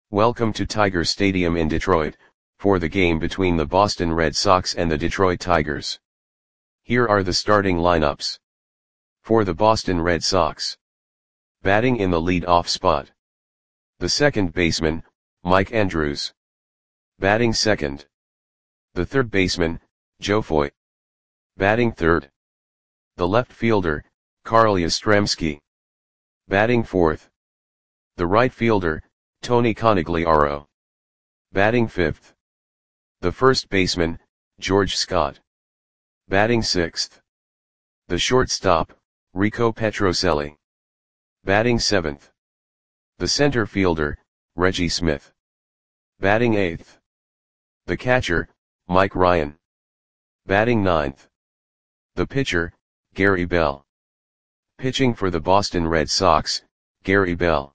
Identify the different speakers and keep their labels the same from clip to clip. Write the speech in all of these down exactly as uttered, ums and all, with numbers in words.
Speaker 1: Welcome to Tiger Stadium in Detroit, for the game between the Boston Red Sox and the Detroit Tigers. Here are the starting lineups. For the Boston Red Sox. Batting in the lead-off spot. The second baseman, Mike Andrews. Batting second. The third baseman, Joe Foy. Batting third. The left fielder, Carl Yastrzemski. Batting fourth. The right fielder, Tony Conigliaro. Batting fifth. The first baseman, George Scott. Batting sixth. The shortstop, Rico Petrocelli. Batting seventh. The center fielder, Reggie Smith. Batting eighth. The catcher, Mike Ryan. Batting ninth. The pitcher, Gary Bell. Pitching for the Boston Red Sox, Gary Bell.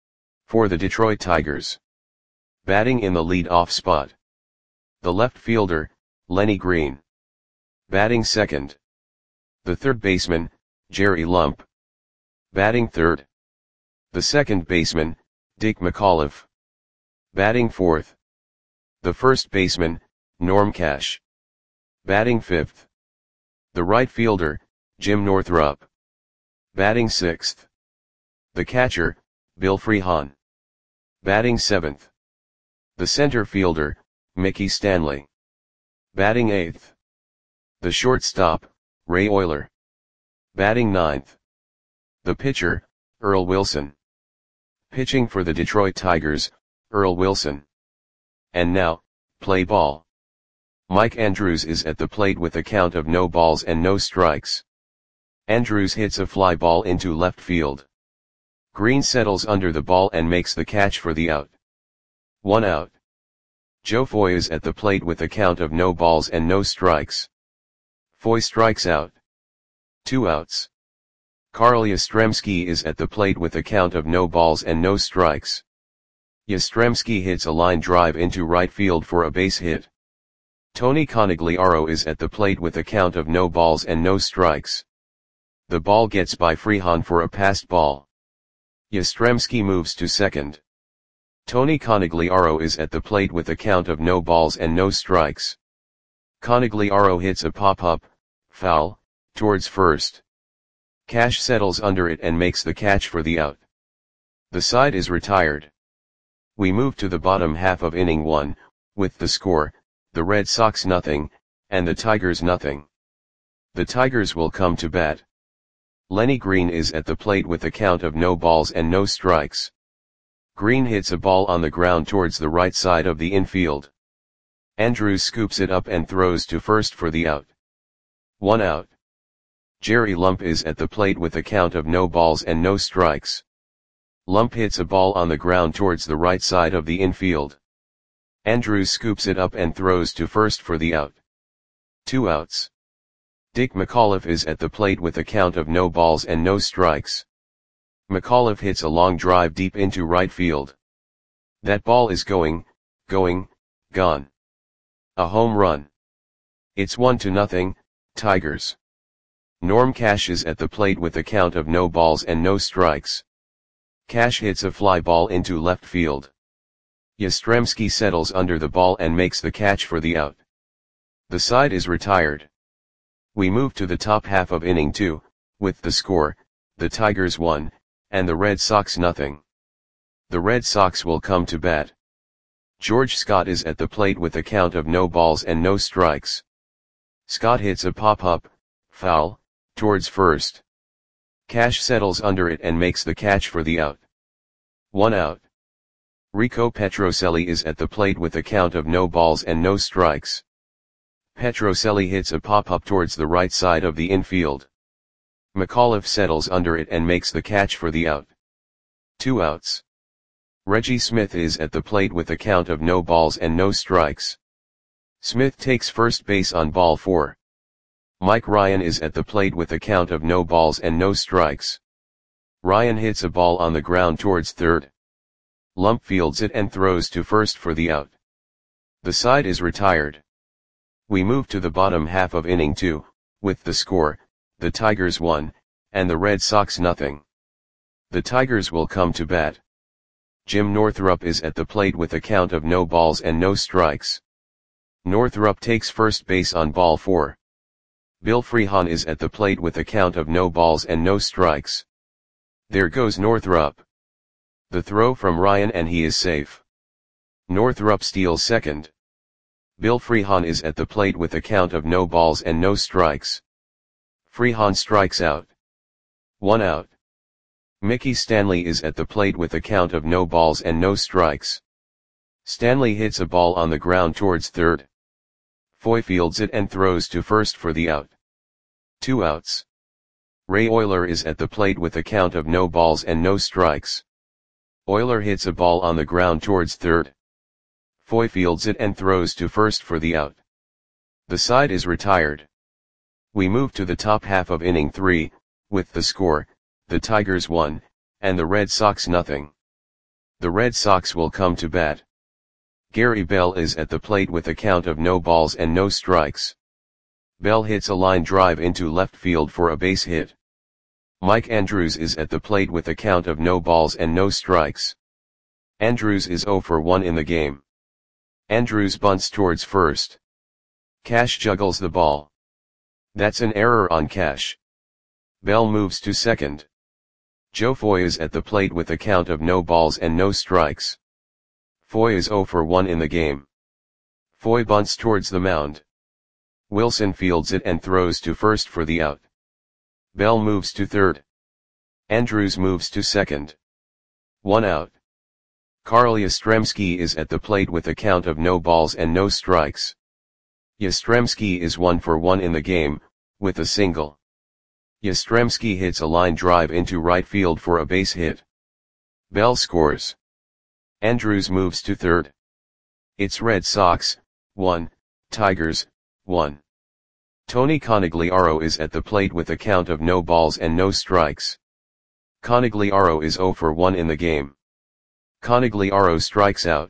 Speaker 1: For the Detroit Tigers. Batting in the lead-off spot. The left fielder, Lenny Green. Batting second. The third baseman, Jerry Lump. Batting third. The second baseman, Dick McAuliffe. Batting fourth. The first baseman, Norm Cash. Batting fifth. The right fielder, Jim Northrup. Batting sixth. The catcher, Bill Freehan. Batting seventh. The center fielder, Mickey Stanley. Batting eighth. The shortstop, Ray Oyler. Batting ninth. The pitcher, Earl Wilson. Pitching for the Detroit Tigers, Earl Wilson. And now, play ball. Mike Andrews is at the plate with a count of no balls and no strikes. Andrews hits a fly ball into left field. Green settles under the ball and makes the catch for the out. One out. Joe Foy is at the plate with a count of no balls and no strikes. Foy strikes out. Two outs. Carl Yastrzemski is at the plate with a count of no balls and no strikes. Yastrzemski hits a line drive into right field for a base hit. Tony Conigliaro is at the plate with a count of no balls and no strikes. The ball gets by Freehan for a passed ball. Yastrzemski moves to second. Tony Conigliaro is at the plate with a count of no balls and no strikes. Conigliaro hits a pop-up, foul, towards first. Cash settles under it and makes the catch for the out. The side is retired. We move to the bottom half of inning one, with the score, the Red Sox nothing, and the Tigers nothing. The Tigers will come to bat. Lenny Green is at the plate with a count of no balls and no strikes. Green hits a ball on the ground towards the right side of the infield. Andrews scoops it up and throws to first for the out. One out. Jerry Lump is at the plate with a count of no balls and no strikes. Lump hits a ball on the ground towards the right side of the infield. Andrews scoops it up and throws to first for the out. Two outs. Dick McAuliffe is at the plate with a count of no balls and no strikes. McAuliffe hits a long drive deep into right field. That ball is going, going, gone. A home run. It's one to nothing, Tigers. Norm Cash is at the plate with a count of no balls and no strikes. Cash hits a fly ball into left field. Yastrzemski settles under the ball and makes the catch for the out. The side is retired. We move to the top half of inning two, with the score, the Tigers one, and the Red Sox nothing. The Red Sox will come to bat. George Scott is at the plate with a count of no balls and no strikes. Scott hits a pop-up, foul, towards first. Cash settles under it and makes the catch for the out. One out. Rico Petrocelli is at the plate with a count of no balls and no strikes. Petrocelli hits a pop-up towards the right side of the infield. McAuliffe settles under it and makes the catch for the out. Two outs. Reggie Smith is at the plate with a count of no balls and no strikes. Smith takes first base on ball four. Mike Ryan is at the plate with a count of no balls and no strikes. Ryan hits a ball on the ground towards third. Lump fields it and throws to first for the out. The side is retired. We move to the bottom half of inning two, with the score, the Tigers one, and the Red Sox nothing. The Tigers will come to bat. Jim Northrup is at the plate with a count of no balls and no strikes. Northrup takes first base on ball four. Bill Freehan is at the plate with a count of no balls and no strikes. There goes Northrup. The throw from Ryan and he is safe. Northrup steals second. Bill Freehan is at the plate with a count of no balls and no strikes. Freehan strikes out. One out. Mickey Stanley is at the plate with a count of no balls and no strikes. Stanley hits a ball on the ground towards third. Foy fields it and throws to first for the out. Two outs. Ray Oyler is at the plate with a count of no balls and no strikes. Oyler hits a ball on the ground towards third. Foy fields it and throws to first for the out. The side is retired. We move to the top half of inning three, with the score, the Tigers one, and the Red Sox nothing. The Red Sox will come to bat. Gary Bell is at the plate with a count of no balls and no strikes. Bell hits a line drive into left field for a base hit. Mike Andrews is at the plate with a count of no balls and no strikes. Andrews is oh for one in the game. Andrews bunts towards first. Cash juggles the ball. That's an error on Cash. Bell moves to second. Joe Foy is at the plate with a count of no balls and no strikes. Foy is oh for one in the game. Foy bunts towards the mound. Wilson fields it and throws to first for the out. Bell moves to third. Andrews moves to second. One out. Carl Yastrzemski is at the plate with a count of no balls and no strikes. Yastrzemski is one for one in the game, with a single. Yastrzemski hits a line drive into right field for a base hit. Bell scores. Andrews moves to third. It's Red Sox, one, Tigers, one. Tony Conigliaro is at the plate with a count of no balls and no strikes. Conigliaro is oh for one in the game. Conigliaro strikes out.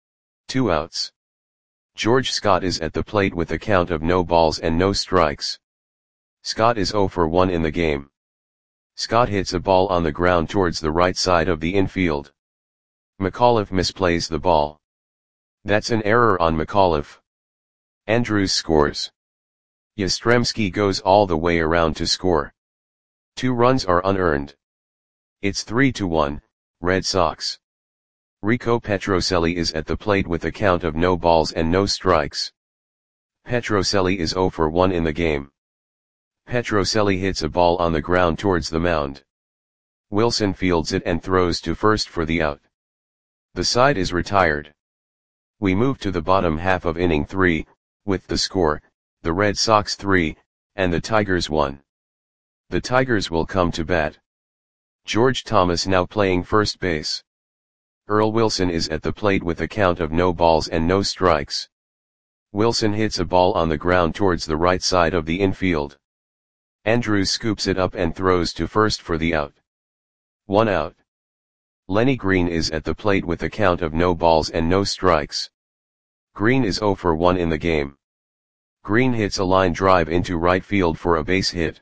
Speaker 1: Two outs. George Scott is at the plate with a count of no balls and no strikes. Scott is oh for one in the game. Scott hits a ball on the ground towards the right side of the infield. McAuliffe misplays the ball. That's an error on McAuliffe. Andrews scores. Yastrzemski goes all the way around to score. Two runs are unearned. It's three to one, Red Sox. Rico Petrocelli is at the plate with a count of no balls and no strikes. Petrocelli is oh for one in the game. Petrocelli hits a ball on the ground towards the mound. Wilson fields it and throws to first for the out. The side is retired. We move to the bottom half of inning three, with the score, the Red Sox three, and the Tigers one. The Tigers will come to bat. George Thomas now playing first base. Earl Wilson is at the plate with a count of no balls and no strikes. Wilson hits a ball on the ground towards the right side of the infield. Andrews scoops it up and throws to first for the out. One out. Lenny Green is at the plate with a count of no balls and no strikes. Green is oh for one in the game. Green hits a line drive into right field for a base hit.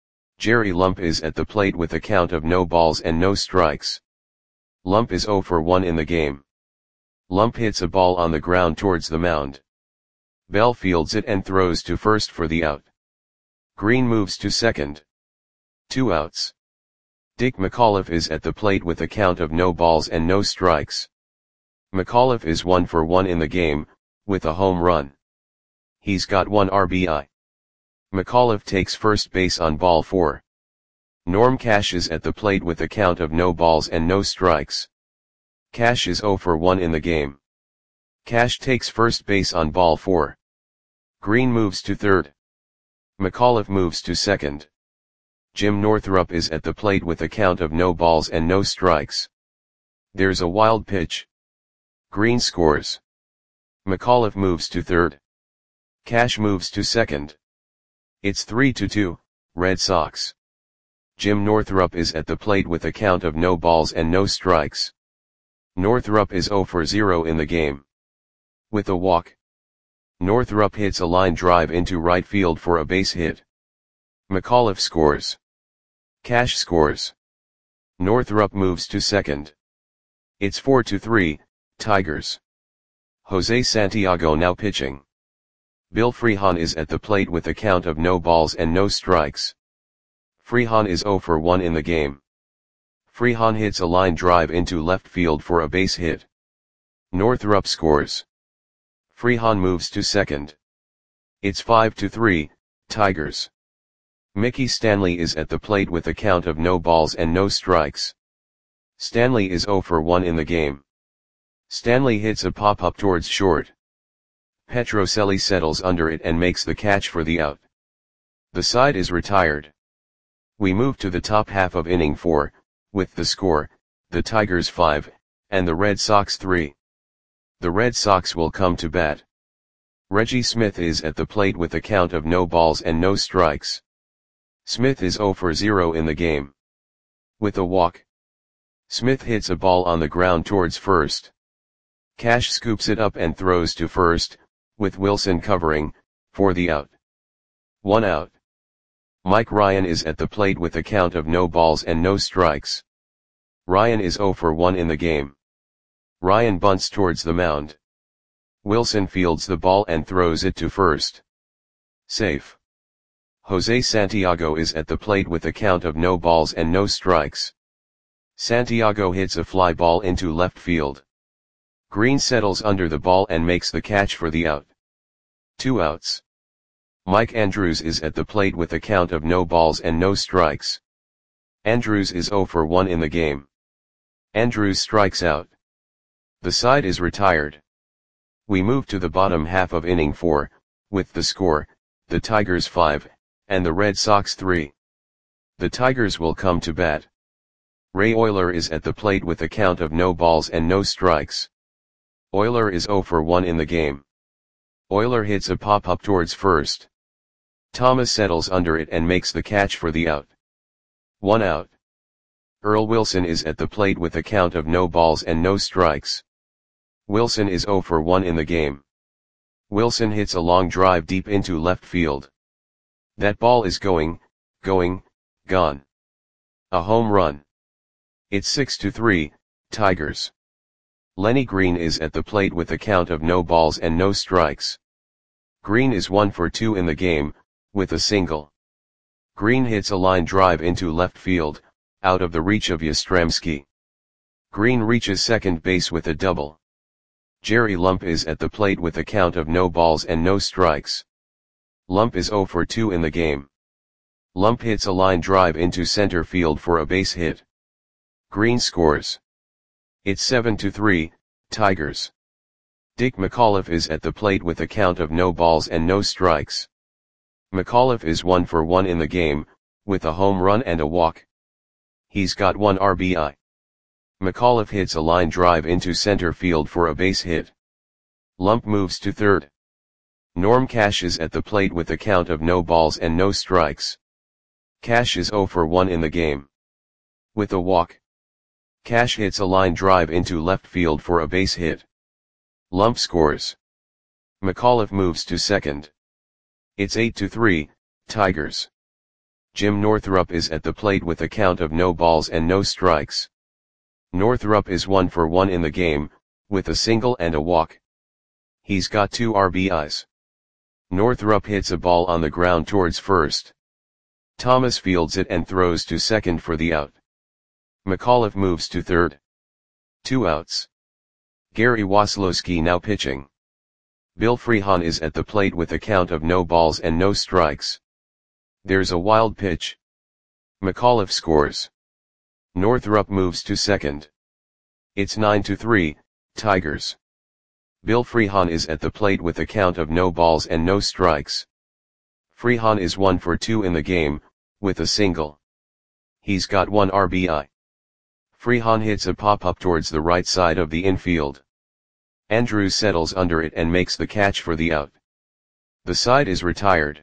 Speaker 1: Jerry Lump is at the plate with a count of no balls and no strikes. Lump is oh for one in the game. Lump hits a ball on the ground towards the mound. Bell fields it and throws to first for the out. Green moves to second. Two outs. Dick McAuliffe is at the plate with a count of no balls and no strikes. McAuliffe is one for one in the game, with a home run. He's got one R B I. McAuliffe takes first base on ball four. Norm Cash is at the plate with a count of no balls and no strikes. Cash is oh for one in the game. Cash takes first base on ball four. Green moves to third. McAuliffe moves to second. Jim Northrup is at the plate with a count of no balls and no strikes. There's a wild pitch. Green scores. McAuliffe moves to third. Cash moves to second. It's three to two, Red Sox. Jim Northrup is at the plate with a count of no balls and no strikes. Northrup is oh for zero in the game. With a walk. Northrup hits a line drive into right field for a base hit. McAuliffe scores. Cash scores. Northrup moves to second. It's four to three, Tigers. Jose Santiago now pitching. Bill Freehan is at the plate with a count of no balls and no strikes. Freehan is zero for one in the game. Freehan hits a line drive into left field for a base hit. Northrup scores. Freehan moves to second. It's five to three, Tigers. Mickey Stanley is at the plate with a count of no balls and no strikes. Stanley is zero for one in the game. Stanley hits a pop-up towards short. Petrocelli settles under it and makes the catch for the out. The side is retired. We move to the top half of inning four, with the score, the Tigers five, and the Red Sox three. The Red Sox will come to bat. Reggie Smith is at the plate with a count of no balls and no strikes. Smith is zero for zero in the game. With a walk, Smith hits a ball on the ground towards first. Cash scoops it up and throws to first, with Wilson covering, for the out. One out. Mike Ryan is at the plate with a count of no balls and no strikes. Ryan is zero for one in the game. Ryan bunts towards the mound. Wilson fields the ball and throws it to first. Safe. Jose Santiago is at the plate with a count of no balls and no strikes. Santiago hits a fly ball into left field. Green settles under the ball and makes the catch for the out. Two outs. Mike Andrews is at the plate with a count of no balls and no strikes. Andrews is zero for one in the game. Andrews strikes out. The side is retired. We move to the bottom half of inning four, with the score, the Tigers five, and the Red Sox three. The Tigers will come to bat. Ray Oyler is at the plate with a count of no balls and no strikes. Oyler is zero for one in the game. Oyler hits a pop-up towards first. Thomas settles under it and makes the catch for the out. One out. Earl Wilson is at the plate with a count of no balls and no strikes. Wilson is zero for one in the game. Wilson hits a long drive deep into left field. That ball is going, going, gone. A home run. It's six to three, Tigers. Lenny Green is at the plate with a count of no balls and no strikes. Green is one for two in the game, with a single. Green hits a line drive into left field, out of the reach of Yastrzemski. Green reaches second base with a double. Jerry Lump is at the plate with a count of no balls and no strikes. Lump is zero for two in the game. Lump hits a line drive into center field for a base hit. Green scores. It's seven to three, Tigers. Dick McAuliffe is at the plate with a count of no balls and no strikes. McAuliffe is one for one in the game, with a home run and a walk. He's got one R B I. McAuliffe hits a line drive into center field for a base hit. Lump moves to third. Norm Cash is at the plate with a count of no balls and no strikes. Cash is zero for one in the game. With a walk, Cash hits a line drive into left field for a base hit. Lump scores. McAuliffe moves to second. It's eight to three, Tigers. Jim Northrup is at the plate with a count of no balls and no strikes. Northrup is one for one in the game, with a single and a walk. He's got two R B Is. Northrup hits a ball on the ground towards first. Thomas fields it and throws to second for the out. McAuliffe moves to third. Two outs. Gary Waslowski now pitching. Bill Freehan is at the plate with a count of no balls and no strikes. There's a wild pitch. McAuliffe scores. Northrup moves to second. It's nine to three, Tigers. Bill Freehan is at the plate with a count of no balls and no strikes. Freehan is one for two in the game, with a single. He's got one R B I. Freehan hits a pop-up towards the right side of the infield. Andrews settles under it and makes the catch for the out. The side is retired.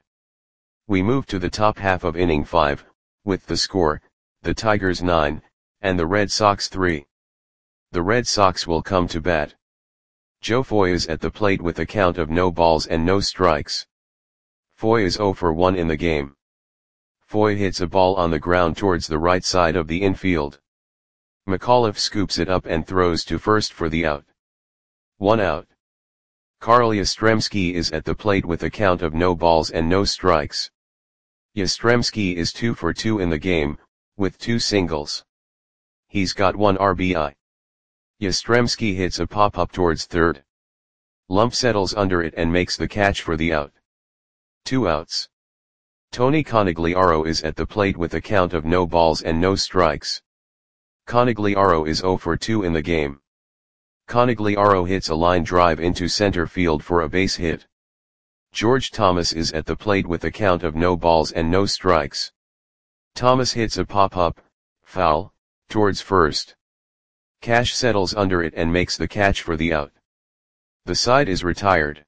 Speaker 1: We move to the top half of inning five, with the score, the Tigers nine, and the Red Sox three. The Red Sox will come to bat. Joe Foy is at the plate with a count of no balls and no strikes. Foy is zero for one in the game. Foy hits a ball on the ground towards the right side of the infield. McAuliffe scoops it up and throws to first for the out. One out. Carl Yastrzemski is at the plate with a count of no balls and no strikes. Yastrzemski is two for two in the game, with two singles. He's got one R B I. Yastrzemski hits a pop-up towards third. Lump settles under it and makes the catch for the out. Two outs. Tony Conigliaro is at the plate with a count of no balls and no strikes. Conigliaro is zero for two in the game. Conigliaro hits a line drive into center field for a base hit. George Thomas is at the plate with a count of no balls and no strikes. Thomas hits a pop-up, foul, towards first. Cash settles under it and makes the catch for the out. The side is retired.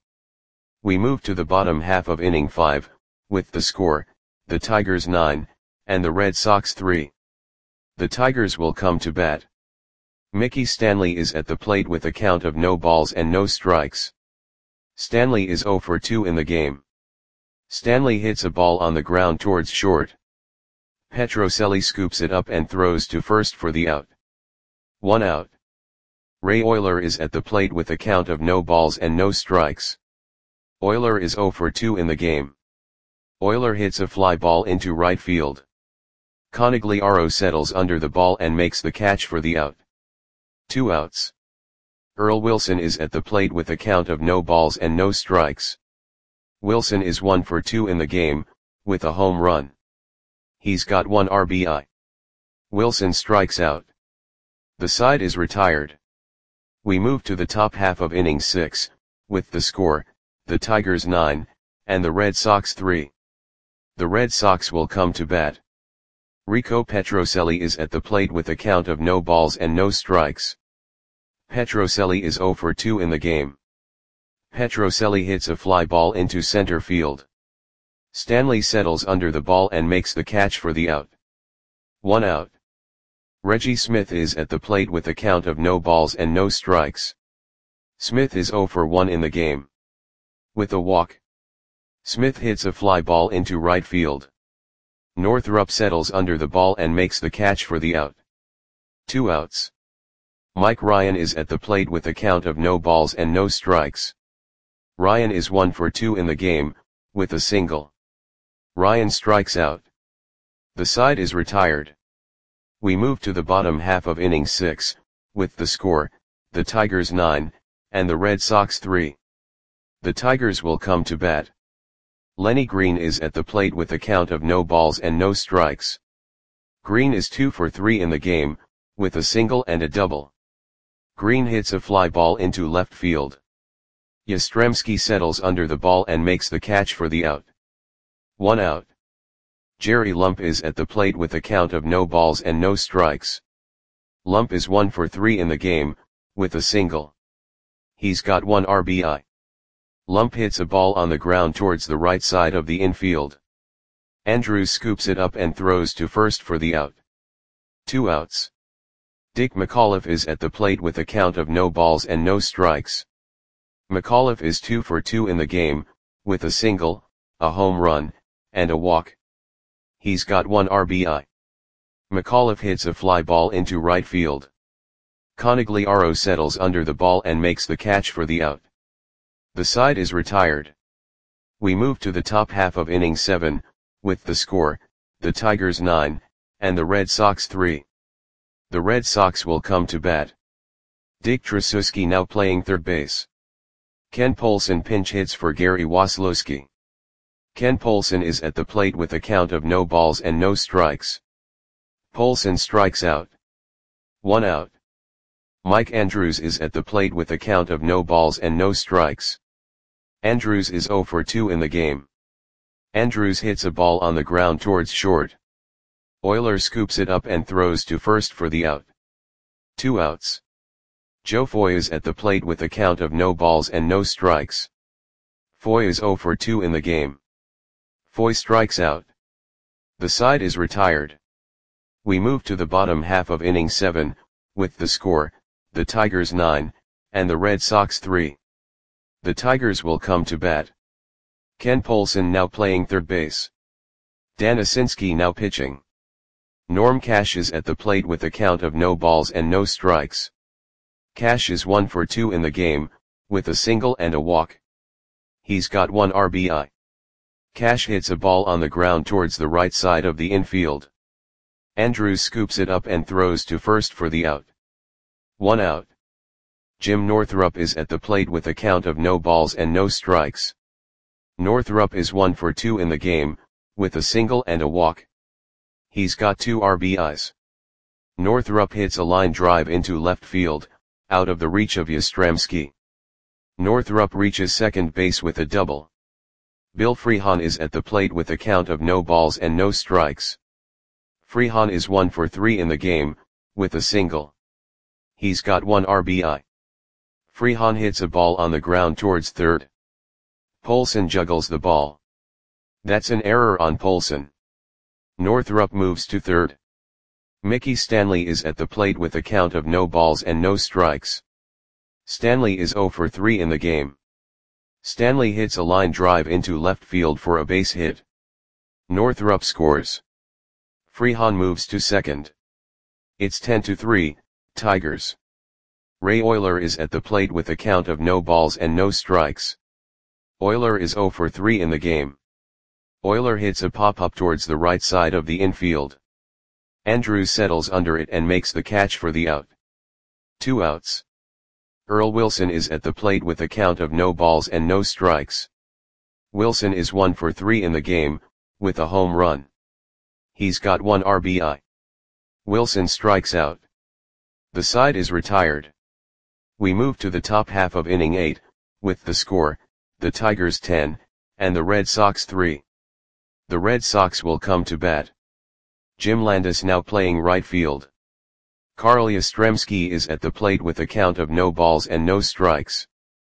Speaker 1: We move to the bottom half of inning five, with the score, the Tigers nine, and the Red Sox three. The Tigers will come to bat. Mickey Stanley is at the plate with a count of no balls and no strikes. Stanley is zero for two in the game. Stanley hits a ball on the ground towards short. Petrocelli scoops it up and throws to first for the out. One out. Ray Oyler is at the plate with a count of no balls and no strikes. Oyler is zero for two in the game. Oyler hits a fly ball into right field. Conigliaro settles under the ball and makes the catch for the out. Two outs. Earl Wilson is at the plate with a count of no balls and no strikes. Wilson is one for two in the game, with a home run. He's got one R B I. Wilson strikes out. The side is retired. We move to the top half of inning six, with the score, the Tigers nine, and the Red Sox three. The Red Sox will come to bat. Rico Petrocelli is at the plate with a count of no balls and no strikes. Petrocelli is zero for two in the game. Petrocelli hits a fly ball into center field. Stanley settles under the ball and makes the catch for the out. One out. Reggie Smith is at the plate with a count of no balls and no strikes. Smith is zero for one in the game. With a walk. Smith hits a fly ball into right field. Northrup settles under the ball and makes the catch for the out. Two outs. Mike Ryan is at the plate with a count of no balls and no strikes. Ryan is one for two in the game, with a single. Ryan strikes out. The side is retired. We move to the bottom half of inning six, with the score, the Tigers nine, and the Red Sox three. The Tigers will come to bat. Lenny Green is at the plate with a count of no balls and no strikes. Green is two for three in the game, with a single and a double. Green hits a fly ball into left field. Yastrzemski settles under the ball and makes the catch for the out. One out. Jerry Lump is at the plate with a count of no balls and no strikes. Lump is one for three in the game, with a single. He's got one R B I. Lump hits a ball on the ground towards the right side of the infield. Andrews scoops it up and throws to first for the out. Two outs. Dick McAuliffe is at the plate with a count of no balls and no strikes. McAuliffe is two for two in the game, with a single, a home run, and a walk. He's got one R B I. McAuliffe hits a fly ball into right field. Conigliaro settles under the ball and makes the catch for the out. The side is retired. We move to the top half of inning seven, with the score, the Tigers nine, and the Red Sox three. The Red Sox will come to bat. Dick Tracewski now playing third base. Ken Polson pinch hits for Gary Waslowski. Ken Polson is at the plate with a count of no balls and no strikes. Polson strikes out. One out. Mike Andrews is at the plate with a count of no balls and no strikes. Andrews is zero for two in the game. Andrews hits a ball on the ground towards short. Oyler scoops it up and throws to first for the out. Two outs. Joe Foy is at the plate with a count of no balls and no strikes. Foy is zero for two in the game. Foy strikes out. The side is retired. We move to the bottom half of inning seven, with the score, the Tigers nine, and the Red Sox three. The Tigers will come to bat. Ken Polson now playing third base. Dan Asinski now pitching. Norm Cash is at the plate with a count of no balls and no strikes. Cash is one for two in the game, with a single and a walk. He's got one R B I. Cash hits a ball on the ground towards the right side of the infield. Andrews scoops it up and throws to first for the out. One out. Jim Northrup is at the plate with a count of no balls and no strikes. Northrup is one for two in the game, with a single and a walk. He's got two R B Is. Northrup hits a line drive into left field, out of the reach of Yastrzemski. Northrup reaches second base with a double. Bill Freehan is at the plate with a count of no balls and no strikes. Freehan is one for three in the game, with a single. He's got one R B I. Freehan hits a ball on the ground towards third. Polson juggles the ball. That's an error on Polson. Northrup moves to third. Mickey Stanley is at the plate with a count of no balls and no strikes. Stanley is zero for three in the game. Stanley hits a line drive into left field for a base hit. Northrup scores. Freehan moves to second. It's ten to three, Tigers. Ray Oyler is at the plate with a count of no balls and no strikes. Oyler is zero for three in the game. Oyler hits a pop-up towards the right side of the infield. Andrews settles under it and makes the catch for the out. Two outs. Earl Wilson is at the plate with a count of no balls and no strikes. Wilson is one for three in the game, with a home run. He's got one R B I. Wilson strikes out. The side is retired. We move to the top half of inning eight, with the score, the Tigers ten, and the Red Sox three. The Red Sox will come to bat. Jim Landis now playing right field. Carl Yastrzemski is at the plate with a count of no balls and no strikes.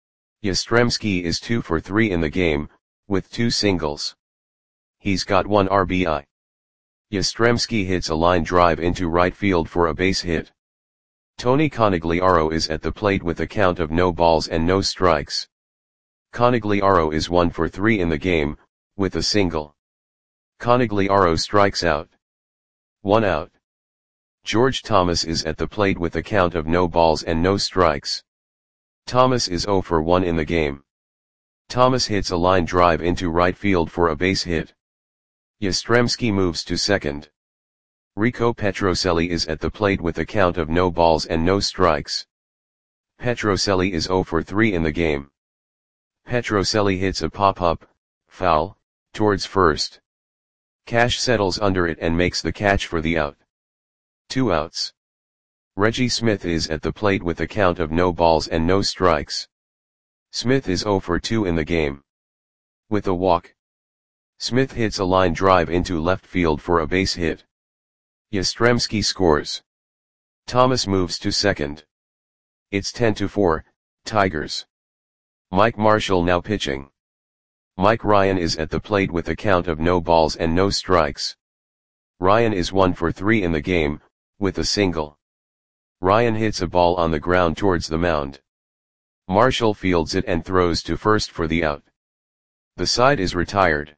Speaker 1: Yastrzemski is two for three in the game, with two singles. He's got one R B I. Yastrzemski hits a line drive into right field for a base hit. Tony Conigliaro is at the plate with a count of no balls and no strikes. Conigliaro is one for three in the game, with a single. Conigliaro strikes out. One out. George Thomas is at the plate with a count of no balls and no strikes. Thomas is zero for one in the game. Thomas hits a line drive into right field for a base hit. Yastrzemski moves to second. Rico Petrocelli is at the plate with a count of no balls and no strikes. Petrocelli is zero for three in the game. Petrocelli hits a pop-up, foul, towards first. Cash settles under it and makes the catch for the out. Two outs. Reggie Smith is at the plate with a count of no balls and no strikes. Smith is zero for two in the game. With a walk. Smith hits a line drive into left field for a base hit. Yastrzemski scores. Thomas moves to second. It's ten to four, Tigers. Mike Marshall now pitching. Mike Ryan is at the plate with a count of no balls and no strikes. Ryan is one for three in the game, with a single. Ryan hits a ball on the ground towards the mound. Marshall fields it and throws to first for the out. The side is retired.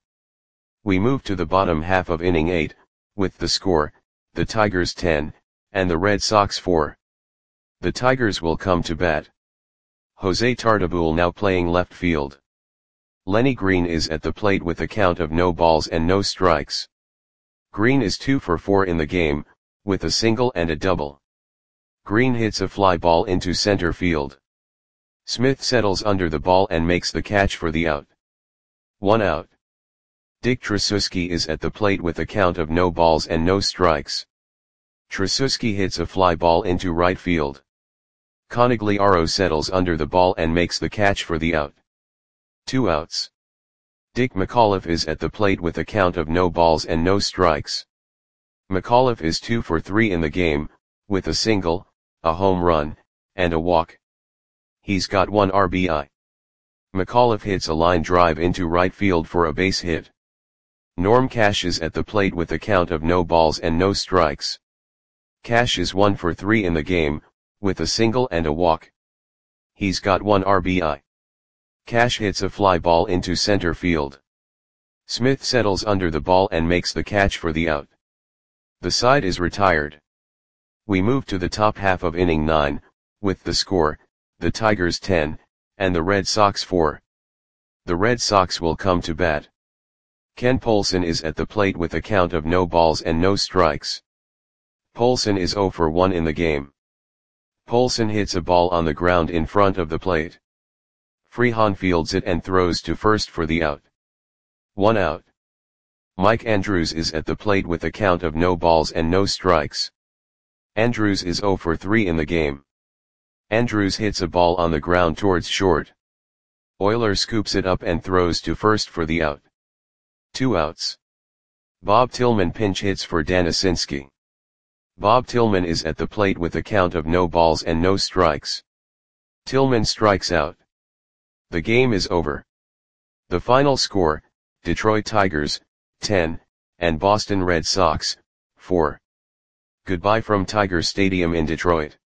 Speaker 1: We move to the bottom half of inning eight, with the score, the Tigers ten, and the Red Sox four. The Tigers will come to bat. Jose Tartabull now playing left field. Lenny Green is at the plate with a count of no balls and no strikes. Green is two for four in the game, with a single and a double. Green hits a fly ball into center field. Smith settles under the ball and makes the catch for the out. One out. Dick Tracewski is at the plate with a count of no balls and no strikes. Tracewski hits a fly ball into right field. Conigliaro settles under the ball and makes the catch for the out. Two outs. Dick McAuliffe is at the plate with a count of no balls and no strikes. McAuliffe is two for three in the game, with a single, a home run, and a walk. He's got one R B I. McAuliffe hits a line drive into right field for a base hit. Norm Cash is at the plate with a count of no balls and no strikes. Cash is one for three in the game, with a single and a walk. He's got one R B I. Cash hits a fly ball into center field. Smith settles under the ball and makes the catch for the out. The side is retired. We move to the top half of inning nine, with the score, the Tigers ten, and the Red Sox four. The Red Sox will come to bat. Ken Polson is at the plate with a count of no balls and no strikes. Polson is zero for one in the game. Polson hits a ball on the ground in front of the plate. Freehan fields it and throws to first for the out. One out. Mike Andrews is at the plate with a count of no balls and no strikes. Andrews is zero for three in the game. Andrews hits a ball on the ground towards short. Euler scoops it up and throws to first for the out. Two outs. Bob Tillman pinch hits for Dan Asinski. Bob Tillman is at the plate with a count of no balls and no strikes. Tillman strikes out. The game is over. The final score, Detroit Tigers, ten, and Boston Red Sox, four. Goodbye from Tiger Stadium in Detroit.